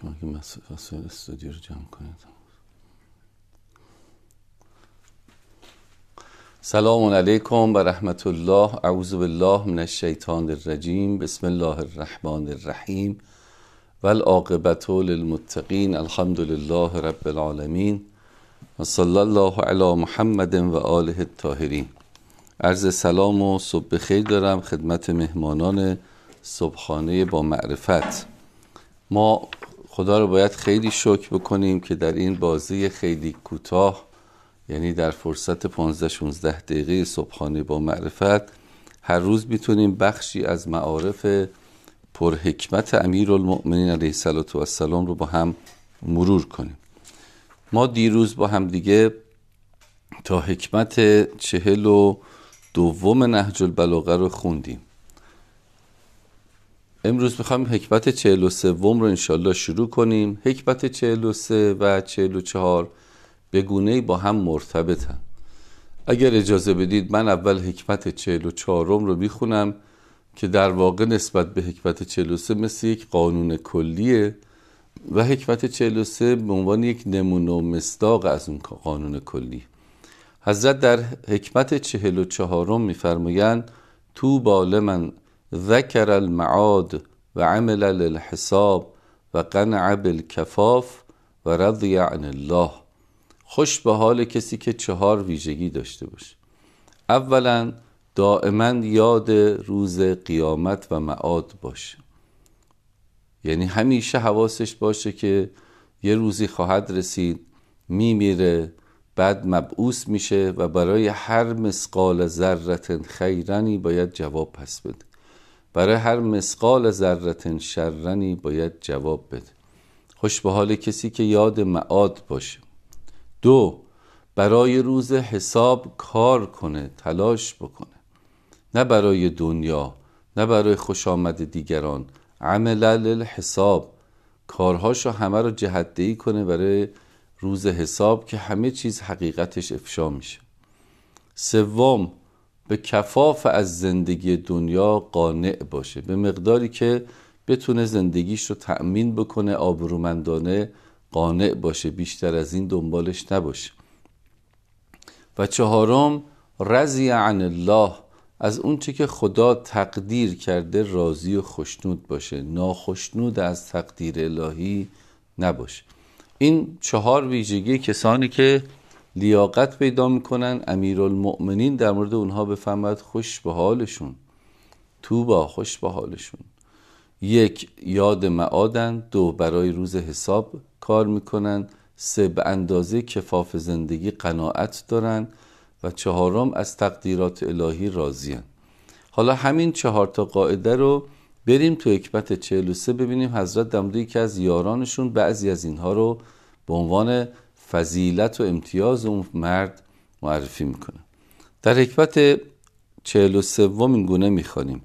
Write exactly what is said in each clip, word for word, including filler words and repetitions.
شما که مسئول استودیو رو جمع کنید. سلام علیکم و رحمت الله. اعوذ بالله من الشیطان الرجیم. بسم الله الرحمن الرحیم و العاقبة للمتقین. الحمد لله رب العالمین و صلی الله علی محمد و آله الطاهرین. عرض سلام و صبح بخیر دارم خدمت مهمانان صبحانه با معرفت. ما خدا رو باید خیلی شکر بکنیم که در این بازی خیلی کوتاه، یعنی در فرصت پانزده شانزده دقیقه صبحانه با معرفت، هر روز میتونیم بخشی از معارف پرحکمت امیرالمؤمنین علیه السلام رو با هم مرور کنیم. ما دیروز با هم دیگه تا حکمت چهل و دوم نهج البلاغه رو خوندیم. امروز میخوایم حکمت چهل و سوم رو انشالله شروع کنیم. حکمت چهل و سه و چهل و چهار به گونه‌ای با هم مرتبطن. اگر اجازه بدید من اول حکمت چهل و چهارم رو میخونم که در واقع نسبت به حکمت چهل و سه مثل یک قانون کلیه و حکمت چهل و سه به عنوان یک نمونه و مصداق از اون قانون کلی. حضرت در حکمت چهل و چهارم میفرمایند طوبی لمن ذکر المعاد و عمل للحساب و قنع بالکفاف و رضی عن الله. خوش به حال کسی که چهار ویژگی داشته باشه. اولا دائما یاد روز قیامت و معاد باشه، یعنی همیشه حواسش باشه که یه روزی خواهد رسید، میمیره، بعد مبعوث میشه و برای هر مثقال ذره خیرنی باید جواب پس بده، برای هر مثقال ذره شرنی باید جواب بده. خوش به حال کسی که یاد معاد باشه. دو، برای روز حساب کار کنه، تلاش بکنه، نه برای دنیا، نه برای خوش آمد دیگران. عمل للحساب، کارهاشو همه رو جهت‌دهی کنه برای روز حساب که همه چیز حقیقتش افشا میشه. سوم، به کفاف از زندگی دنیا قانع باشه، به مقداری که بتونه زندگیش رو تأمین بکنه، آبرومندانه قانع باشه، بیشتر از این دنبالش نباشه. و چهارم، رضی عن الله، از اون چه که خدا تقدیر کرده راضی و خوشنود باشه، ناخوشنود از تقدیر الهی نباشه. این چهار ویژگی کسانی که لیاقت پیدا میکنن امیرالمؤمنین در مورد اونها بفهمد خوش به حالشون، توبا خوش به حالشون. یک، یاد معادن. دو، برای روز حساب کار میکنن. سه، به اندازه کفاف زندگی قناعت دارن. و چهارم، از تقدیرات الهی راضیان. حالا همین چهار تا قاعده رو بریم تو حکمت چهل و سه ببینیم حضرت در مورد یکی از یارانشون بعضی از اینها رو به عنوان فضیلت و امتیاز اون مرد معرفی میکنه. در حکمت چهل و سوم این گونه میخوانیم: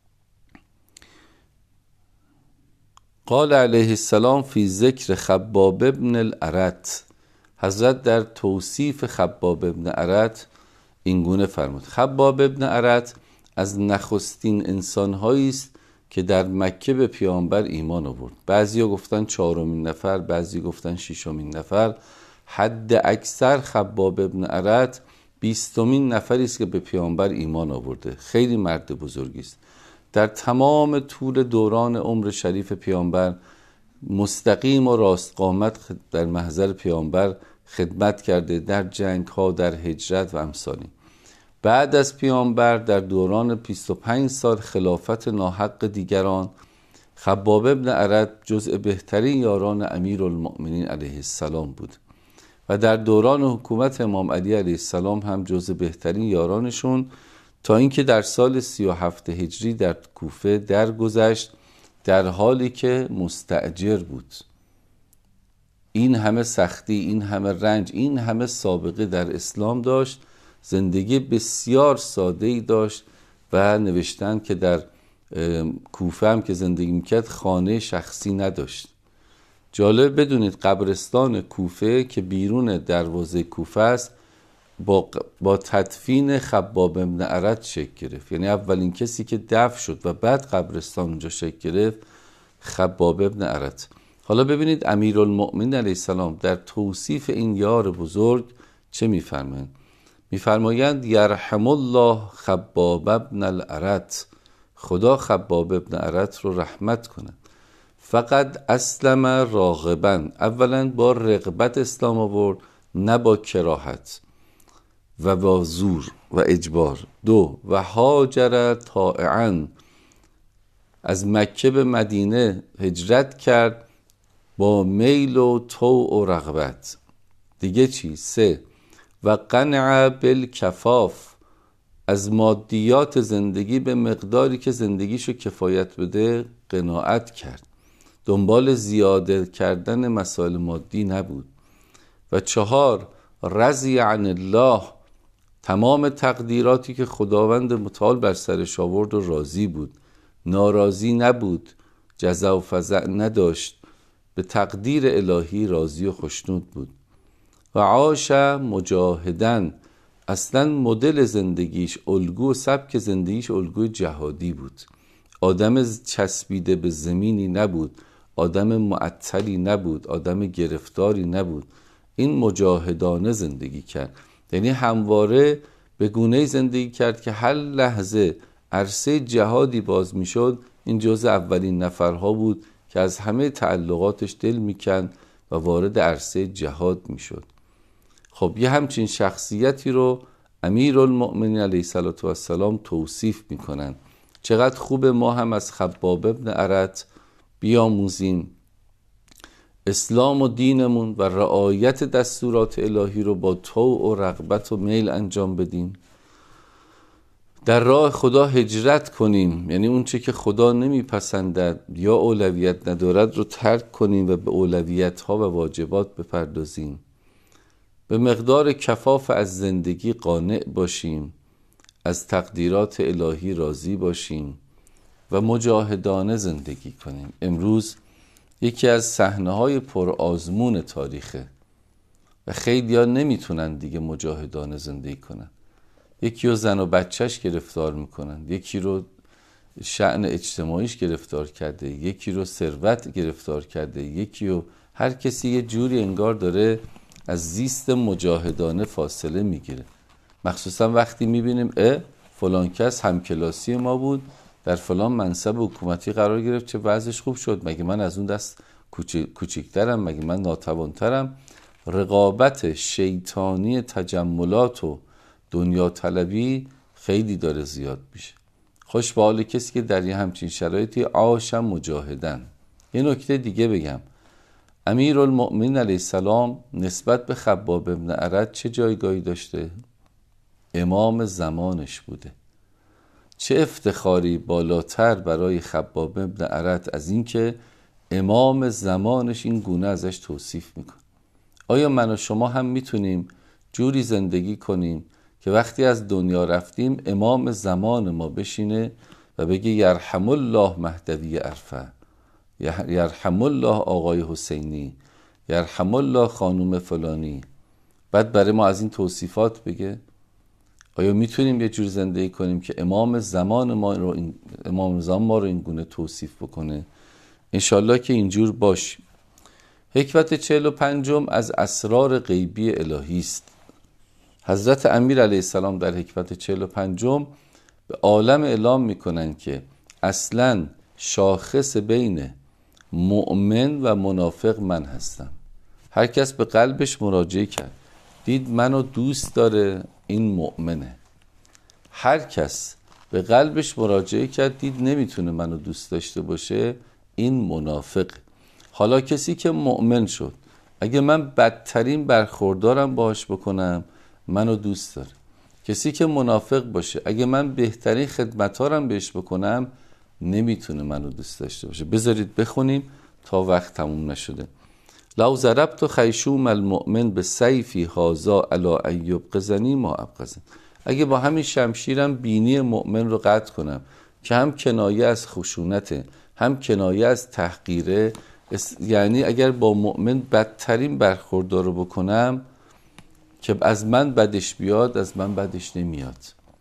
قال علیه السلام فی ذکر خباب ابن الارت. حضرت در توصیف خباب ابن ارت این گونه فرمود: خباب ابن ارت از نخستین انسان‌هایی است که در مکه به پیامبر ایمان آورد. بعضیا گفتن چهارمین نفر، بعضی گفتن ششمین نفر. حد اکثر خباب ابن ارت بیستمین نفری است که به پیامبر ایمان آورده. خیلی مرد بزرگی است. در تمام طول دوران عمر شریف پیامبر مستقیم و راستقامت در محضر پیامبر خدمت کرده، در جنگ ها، در هجرت و امثالی. بعد از پیامبر در دوران بیست و پنج سال خلافت ناحق دیگران، خباب ابن ارت جزء بهترین یاران امیرالمؤمنین علیه السلام بود و در دوران حکومت امام علی علیه السلام هم جزء بهترین یارانشون، تا اینکه در سال سی و هفت هجری در کوفه درگذشت در حالی که مستأجر بود. این همه سختی، این همه رنج، این همه سابقه در اسلام داشت، زندگی بسیار ساده‌ای داشت و نوشتن که در کوفه هم که زندگی میکرد خانه شخصی نداشت. جالب بدونید قبرستان کوفه که بیرون دروازه کوفه است با, با تدفین خباب ابن ارت شکل گرفت، یعنی اولین کسی که دفن شد و بعد قبرستان اونجا شکل گرفت خباب ابن ارت. حالا ببینید امیرالمؤمنین علیه السلام در توصیف این یار بزرگ چه میفرمایند؟ میفرمایند یرحم الله خباب ابن الارت، خدا خباب ابن ارت رو رحمت کنه. فقط اسلم راغبا، اولا با رغبت اسلام آورد نه با کراهت و با زور و اجبار. دو، و هاجر طائعا، از مکه به مدینه هجرت کرد با میل و طوع و رغبت. دیگه چی؟ سه، و قنع بالکفاف، از مادیات زندگی به مقداری که زندگیشو کفایت بده قناعت کرد، دنبال زیاده کردن مسائل مادی نبود. و چهار، رضی عن الله، تمام تقدیراتی که خداوند متعال بر سرش آورد و راضی بود، ناراضی نبود، جزع و فزع نداشت، به تقدیر الهی راضی و خوشنود بود. و عاش مجاهدن، اصلا مدل زندگیش، الگو و سبک زندگیش الگوی جهادی بود. آدم چسبیده به زمینی نبود، آدم معطلی نبود، آدم گرفتاری نبود. این مجاهدانه زندگی کرد، یعنی همواره به گونه‌ای زندگی کرد که هر لحظه عرصه جهادی باز میشد این جزء اولین نفرها بود که از همه تعلقاتش دل میکند و وارد عرصه جهاد میشد. خب یه همچین شخصیتی رو امیرالمؤمنین علیه السلام توصیف میکنن. چقدر خوب ما هم از خباب ابن ارت بیاموزیم، اسلام و دینمون و رعایت دستورات الهی رو با طوع و رغبت و میل انجام بدیم، در راه خدا هجرت کنیم، یعنی اون چه که خدا نمیپسندد یا اولویت ندارد رو ترک کنیم و به اولویت ها و واجبات بپردازیم، به مقدار کفاف از زندگی قانع باشیم، از تقدیرات الهی راضی باشیم و مجاهدانه زندگی کنیم. امروز یکی از صحنه‌های پرآزمون تاریخه و خیلی‌ها نمیتونن دیگه مجاهدانه زندگی کنن. یکی رو زن و بچهش گرفتار میکنن، یکی رو شأن اجتماعیش گرفتار کرده، یکی رو ثروت گرفتار کرده، یکی رو هر کسی یه جوری انگار داره از زیست مجاهدانه فاصله میگیره. مخصوصا وقتی میبینیم اه فلان کس همکلاسی ما بود، در فلان منصب حکومتی قرار گرفت، چه وضعش خوب شد، مگه من از اون دست کوچیکترم، مگه من ناتوانترم. رقابت شیطانی تجملات و دنیا طلبی خیلی داره زیاد میشه. خوش به حال کسی که در یه همچین شرایطی عاشم مجاهدن. یه نکته دیگه بگم، امیرالمؤمنین علیه السلام نسبت به خباب ابن ارت چه جایگاهی داشته؟ امام زمانش بوده. چه افتخاری بالاتر برای خباب ابن ارت از این که امام زمانش این گونه ازش توصیف میکنه. آیا من و شما هم میتونیم جوری زندگی کنیم که وقتی از دنیا رفتیم امام زمان ما بشینه و بگه یرحم الله مهدوی عرفه، یرحم الله آقای حسینی، یرحم الله خانوم فلانی، بعد برای ما از این توصیفات بگه؟ آیا میتونیم یه جور زندگی کنیم که امام زمان ما رو این امام زمان ما رو این گونه توصیف بکنه؟ انشالله که اینجور باش. حکمت چهل و پنجم از اسرار غیبی الهی است. حضرت امیر علیه السلام در حکمت چهل و پنجم به عالم اعلام میکنن که اصلاً شاخص بین مؤمن و منافق من هستم. هر کس به قلبش مراجعه کرد دید منو دوست داره، این مؤمنه. هر کس به قلبش مراجعه کرد دید نمیتونه منو دوست داشته باشه، این منافق. حالا کسی که مؤمن شد اگه من بدترین برخوردارم باهاش بکنم منو دوست داره. کسی که منافق باشه اگه من بهترین خدمتارم بهش بکنم نمیتونه منو دوست داشته باشه. بذارید بخونیم تا وقت تموم نشده. لو ضربت خیشوم المؤمن به سیفی هازا علی ایوب قزنی ما ابقزن. اگه با همین شمشیرم بینی مؤمن رو قطع کنم که هم کنایه از خشونته هم کنایه از تحقیره، یعنی اگر با مؤمن بدترین برخوردار رو بکنم که از من بدش بیاد، از من بدش نمیاد.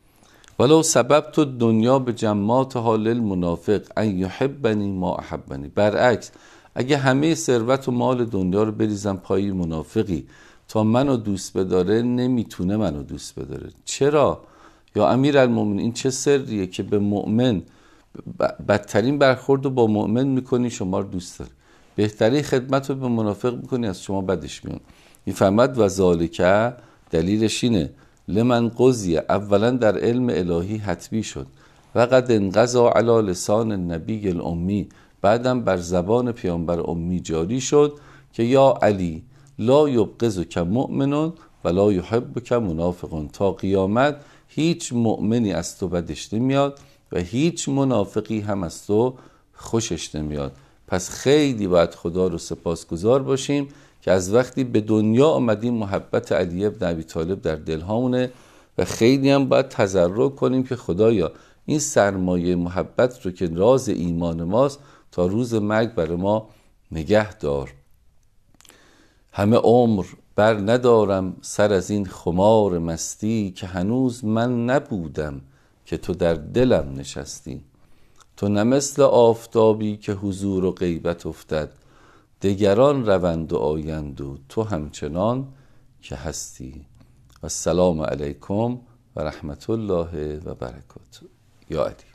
ولو سببت دنیا به جماعت حال المنافق ان یحبنی ما احبنی. برعکس اگه همه ثروت و مال دنیا رو بریزم پای منافقی تا منو دوست بداره، نمیتونه منو دوست بداره. چرا؟ یا امیرالمومنین این چه سریه که به مؤمن بدترین برخورد رو با مؤمن میکنی شما رو دوست داره، بهترین خدمت رو به منافق میکنی از شما بدش میاد. این فهمد و ذالکه دلیلش اینه لمن قضیه، اولا در علم الهی حتمی شد و قد انقضى علی لسان النبی الامی، بعدم بر زبان پیامبر امی جاری شد که یا علی لا یبغضک مؤمن و لا یحبک منافق، تا قیامت هیچ مؤمنی از تو بدش نمیاد و هیچ منافقی هم از تو خوشش نمیاد. پس خیلی باید خدا رو سپاسگزار باشیم که از وقتی به دنیا آمدیم محبت علی ابن ابی طالب در دلهامونه و خیلی هم باید تضرع کنیم که خدایا این سرمایه محبت رو که راز ایمان ماست تا روز مرگ بر ما نگه دار. همه عمر بر ندارم سر از این خمار مستی، که هنوز من نبودم که تو در دلم نشستی. تو نه مثل آفتابی که حضور و غیبت افتد، دگران روند و آیند و تو همچنان که هستی. و السلام علیکم و رحمت الله و برکاته. یا علی.